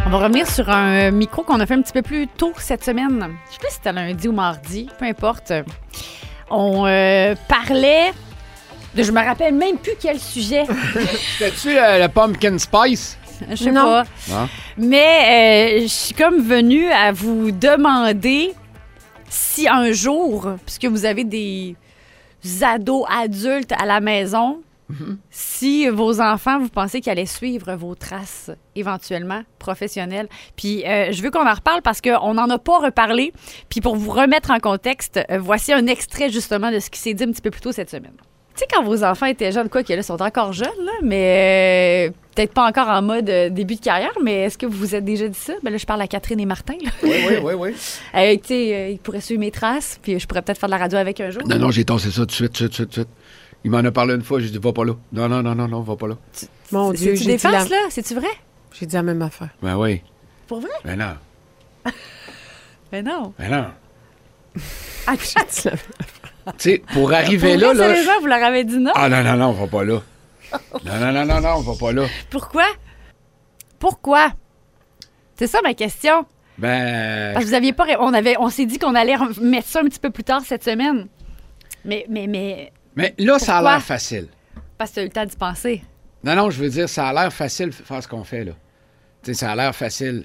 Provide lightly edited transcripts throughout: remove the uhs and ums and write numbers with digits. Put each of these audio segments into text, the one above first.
On va revenir sur un micro qu'on a fait un petit peu plus tôt cette semaine. Je sais pas si c'était lundi ou mardi, peu importe. On parlait de... Je me rappelle même plus quel sujet. C'était-tu le pumpkin spice? Je sais pas. Non. Mais je suis comme venue à vous demander si un jour, puisque vous avez des ados adultes à la maison, si vos enfants, vous pensez qu'ils allaient suivre vos traces éventuellement professionnelles. Puis je veux qu'on en reparle parce qu'on n'en a pas reparlé. Puis pour vous remettre en contexte, voici un extrait justement de ce qui s'est dit un petit peu plus tôt cette semaine. Tu sais, quand vos enfants étaient jeunes, quoi que là, sont encore jeunes, là, mais peut-être pas encore en mode début de carrière, mais est-ce que vous vous êtes déjà dit ça? Ben là, je parle à Catherine et Martin. Là. Oui. Tu sais, ils pourraient suivre mes traces, puis je pourrais peut-être faire de la radio avec un jour. Non, j'ai tassé ça tout de suite. Il m'en a parlé une fois, j'ai dit, va pas là. Non, va pas là. Mon Dieu, C'est-tu des farces, là? C'est-tu vrai? J'ai dit la même affaire. Ben oui. Pour vrai? Ben non. Ben non. Ah, j'ai dit la même affaire. Tu sais, pour arriver Pour là, vrai, là... sérieusement, vous leur avez dit non? Ah non, on va pas là. Non, on va pas là. Pourquoi? C'est ça ma question. Ben... Parce que vous aviez pas... On s'est dit qu'on allait mettre ça un petit peu plus tard cette semaine. Mais là, ça a Pourquoi? l'air facile. parce que tu as eu le temps d'y penser. Non, je veux dire, ça a l'air facile de faire ce qu'on fait, là. Tu sais, ça a l'air facile.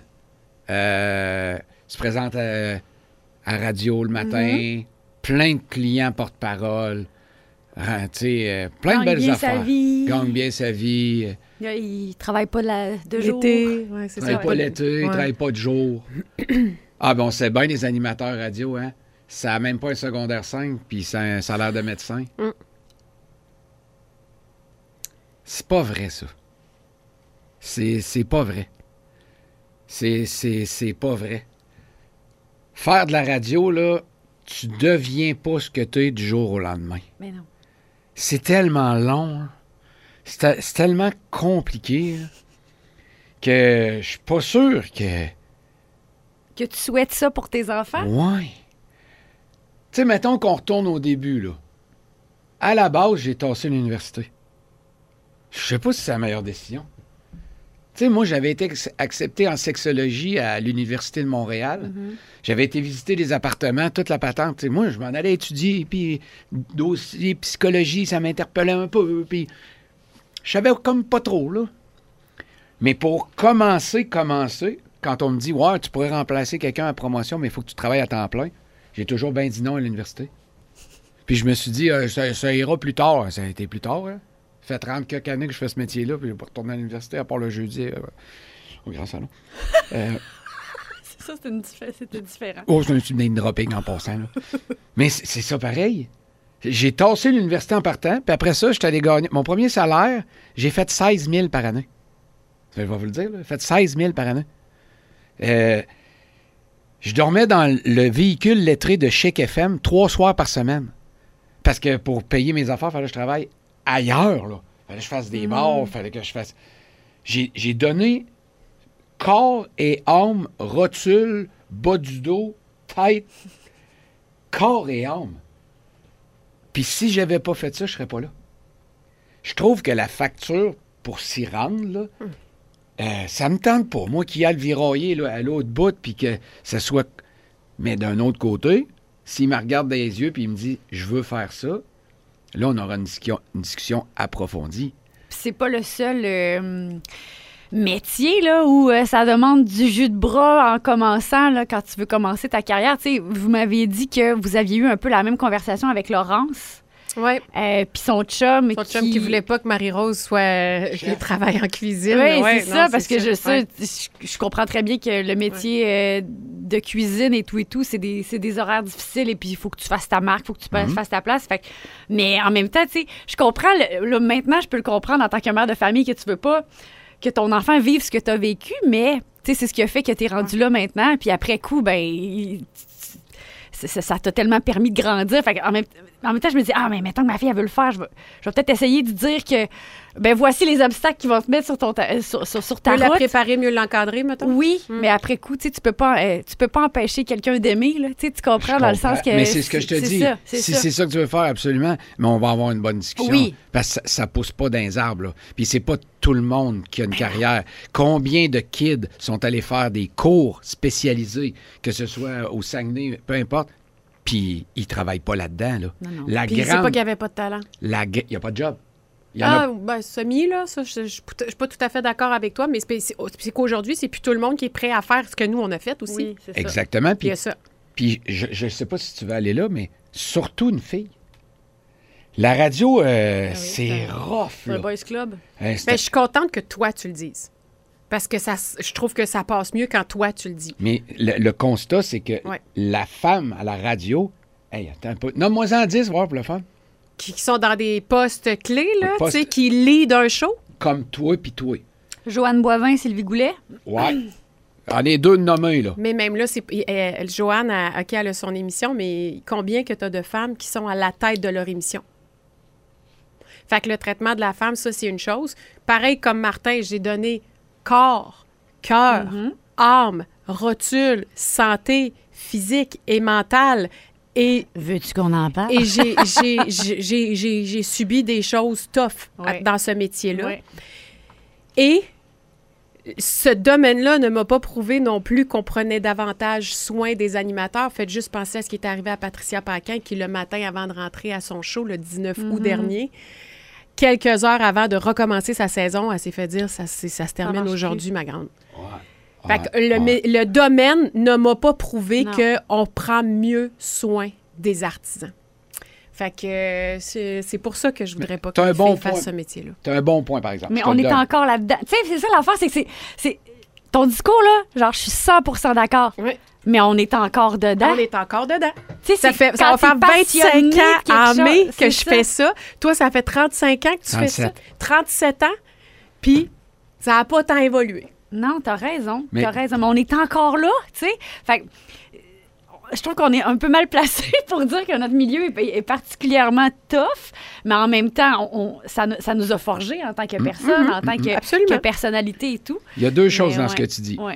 Se présente à radio le matin, plein de clients porte-parole, tu sais, plein de belles affaires. Gagne bien sa vie. Il travaille pas de jour. L'été, ouais, c'est ça. Travaille pas l'été, il travaille pas de jour. Ah, ben on sait bien, les animateurs radio, hein. Ça n'a même pas un secondaire 5, puis ça a un salaire de médecin. C'est pas vrai, ça. C'est pas vrai. C'est pas vrai. Faire de la radio, là, tu deviens pas ce que tu es du jour au lendemain. Mais non. C'est tellement long, hein. C'est tellement compliqué, là, que je suis pas sûr que... Que tu souhaites ça pour tes enfants? Ouais. Tu sais, mettons qu'on retourne au début, là. À la base, j'ai tassé l'université. Je sais pas si c'est la meilleure décision. Tu sais, moi, j'avais été accepté en sexologie à l'Université de Montréal. J'avais été visiter des appartements, toute la patente. Tu sais, moi, je m'en allais étudier, puis dossier, psychologie, ça m'interpellait un peu, puis je savais comme pas trop, là. Mais pour commencer, quand on me dit « Ouais, tu pourrais remplacer quelqu'un à promotion, mais il faut que tu travailles à temps plein », j'ai toujours bien dit non à l'université. Puis je me suis dit « ça ira plus tard ». Ça a été plus tard, hein. Ça fait 30 quelques années que je fais ce métier-là, puis je vais pas retourner à l'université, à part le jeudi au grand salon. Ça, c'était différent. Oh, c'est un petit name dropping en passant, là. Mais c'est ça pareil. J'ai tassé l'université en partant, puis après ça, j'étais allé gagner. Mon premier salaire, j'ai fait 16 000 par année. Je vais vous le dire, là. J'ai fait 16 000 par année. Je dormais dans le véhicule lettré de Chic FM 3 soirs par semaine. Parce que pour payer mes affaires, il fallait que je travaille ailleurs, là. Il fallait que je fasse des bars, il fallait que je fasse... J'ai donné corps et âme, rotule, bas du dos, tête, corps et âme. Puis si j'avais pas fait ça, je serais pas là. Je trouve que la facture pour s'y rendre, là, ça me tente pas. Moi qui ai le virailler là, à l'autre bout, puis que ça soit... Mais d'un autre côté, s'il me regarde dans les yeux puis il me dit « Je veux faire ça », là, on aura une discussion approfondie. Puis c'est pas le seul métier là, où ça demande du jus de bras en commençant, là, quand tu veux commencer ta carrière. Tu sais, vous m'aviez dit que vous aviez eu un peu la même conversation avec Laurence. Oui. Puis son chum qui voulait pas que Marie-Rose soit qui travaille en cuisine. Oui, ouais, c'est ça, parce que ouais. je comprends très bien que le métier de cuisine et tout, c'est des horaires difficiles et puis il faut que tu fasses ta marque, il faut que tu fasses ta place. Fait que, mais en même temps, tu sais, je comprends, là, maintenant, je peux le comprendre en tant que mère de famille que tu veux pas que ton enfant vive ce que tu as vécu, mais tu sais, c'est ce qui a fait que tu es rendu là maintenant. Puis après coup, ben ça t'a tellement permis de grandir. Fait que, En même temps, je me dis, mais mettons que ma fille, elle veut le faire, je vais peut-être essayer de dire que, voici les obstacles qui vont se mettre sur ta Mieux la route. préparer, mieux l'encadrer, mettons. Oui, mais après coup, tu peux pas empêcher quelqu'un d'aimer, là. Tu comprends dans le sens que... Mais c'est ce que je te dis. Ça, si c'est ça que tu veux faire, absolument, mais on va avoir une bonne discussion. Oui. Parce que ça pousse pas dans les arbres, là. Puis c'est pas tout le monde qui a une carrière. Combien de kids sont allés faire des cours spécialisés, que ce soit au Saguenay, peu importe, puis ils travaillent pas là-dedans, là. Non. Puis c'est pas qu'il n'y avait pas de talent. Il n'y a pas de job. Il y en a... Semi, là, ça, je suis pas tout à fait d'accord avec toi, mais c'est qu'aujourd'hui, c'est plus tout le monde qui est prêt à faire ce que nous, on a fait aussi. Oui, c'est ça. Exactement. Puis il y a ça. Puis je sais pas si tu veux aller là, mais surtout une fille. La radio, c'est rough, Le là. Boys Club. Hein, Je suis contente que toi, tu le dises. Parce que je trouve que ça passe mieux quand toi, tu le dis. Mais le constat, c'est que la femme à la radio... Hey, attends un peu. Nomme-moi-en 10, voir pour le fun. Qui sont dans des postes clés, là, Poste- tu sais, qui lead un show. Comme toi puis toi. Joanne Boivin, Sylvie Goulet. Ouais. En est deux de nommés, là. Mais même là, Joanne, elle a son émission, mais combien que tu as de femmes qui sont à la tête de leur émission? Fait que le traitement de la femme, ça, c'est une chose. Pareil comme Martin, j'ai donné corps, cœur, âme, rotule, santé physique et mentale. Et veux-tu qu'on en parle? Et j'ai subi des choses tough dans ce métier-là. Ouais. Et ce domaine-là ne m'a pas prouvé non plus qu'on prenait davantage soin des animateurs. Faites juste penser à ce qui est arrivé à Patricia Paquin, qui, le matin, avant de rentrer à son show, le 19 août dernier, quelques heures avant de recommencer sa saison, elle s'est fait dire « ça se termine aujourd'hui, ma grande ». Fait que le domaine ne m'a pas prouvé qu'on prend mieux soin des artisans. Fait que c'est pour ça que je voudrais pas que les filles fassent ce métier-là. Tu as un bon point, par exemple. Mais on est encore là-dedans. Tu sais, c'est ça l'affaire, c'est que c'est... Ton discours, là, genre, je suis 100% d'accord. Oui. Mais on est encore dedans. On est encore dedans. Tu sais, Ça va faire 25 ans en mai que je fais ça. Toi, ça fait 35 ans que tu fais ça. 37 ans. Puis, ça n'a pas tant évolué. Non, t'as raison. Mais on est encore là, tu sais. Fait que, je trouve qu'on est un peu mal placé pour dire que notre milieu est particulièrement tough, mais en même temps, ça nous a forgés en tant que personne, en tant que personnalité et tout. Il y a deux choses dans ce que tu dis. Ouais.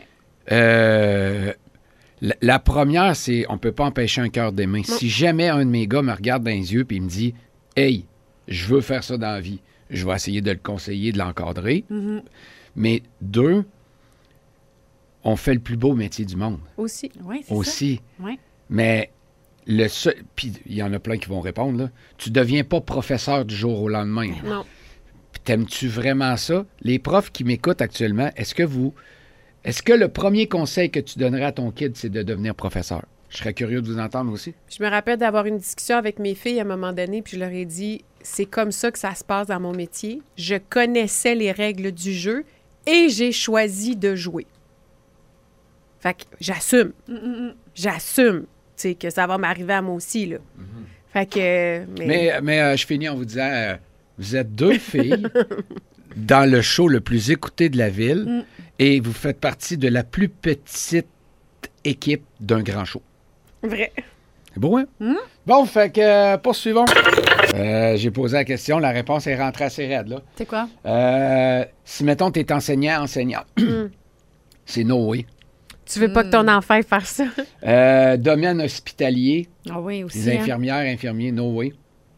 La première, c'est on peut pas empêcher un cœur d'aimer. Si jamais un de mes gars me regarde dans les yeux et il me dit « Hey, je veux faire ça dans la vie », je vais essayer de le conseiller, de l'encadrer. Mais deux, on fait le plus beau métier du monde. Aussi. Oui, c'est aussi. ça. Oui. Mais le seul... Puis il y en a plein qui vont répondre, là. Tu deviens pas professeur du jour au lendemain. Non. Puis t'aimes-tu vraiment ça? Les profs qui m'écoutent actuellement, est-ce que le premier conseil que tu donnerais à ton kid, c'est de devenir professeur? Je serais curieux de vous entendre aussi. Je me rappelle d'avoir une discussion avec mes filles à un moment donné, puis je leur ai dit, c'est comme ça que ça se passe dans mon métier. Je connaissais les règles du jeu et j'ai choisi de jouer. Fait que j'assume. J'assume, tu sais, que ça va m'arriver à moi aussi, là. Fait que... Mais je finis en vous disant, vous êtes deux filles dans le show le plus écouté de la ville et vous faites partie de la plus petite équipe d'un grand show. Vrai. C'est beau, hein? Bon, fait que poursuivons. J'ai posé la question, la réponse est rentrée assez raide, là. C'est quoi? Si, mettons, tu es enseignant, c'est no way. Tu veux pas que ton enfant fasse ça? Domaine hospitalier. Ah oui, aussi. Les infirmières, infirmiers, no way.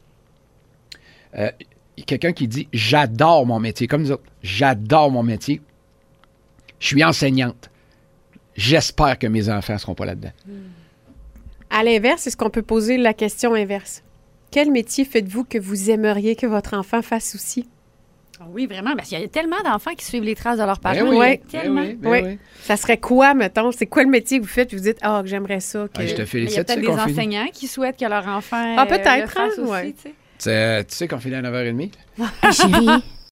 Quelqu'un qui dit « J'adore mon métier », comme nous autres. J'adore mon métier. Je suis enseignante. J'espère que mes enfants ne seront pas là-dedans. À l'inverse, est-ce qu'on peut poser la question inverse? Quel métier faites-vous que vous aimeriez que votre enfant fasse aussi? Oui, vraiment, parce qu'il y a tellement d'enfants qui suivent les traces de leurs parents. Ben oui, tellement. oui. Ça serait quoi, mettons? C'est quoi le métier que vous faites? Vous dites, que j'aimerais ça. Que... Je te félicite. Il y a peut-être des enseignants qui souhaitent que leur enfant peut-être, le fasse aussi, tu sais. Tu sais qu'on finit à 9h30? Chérie,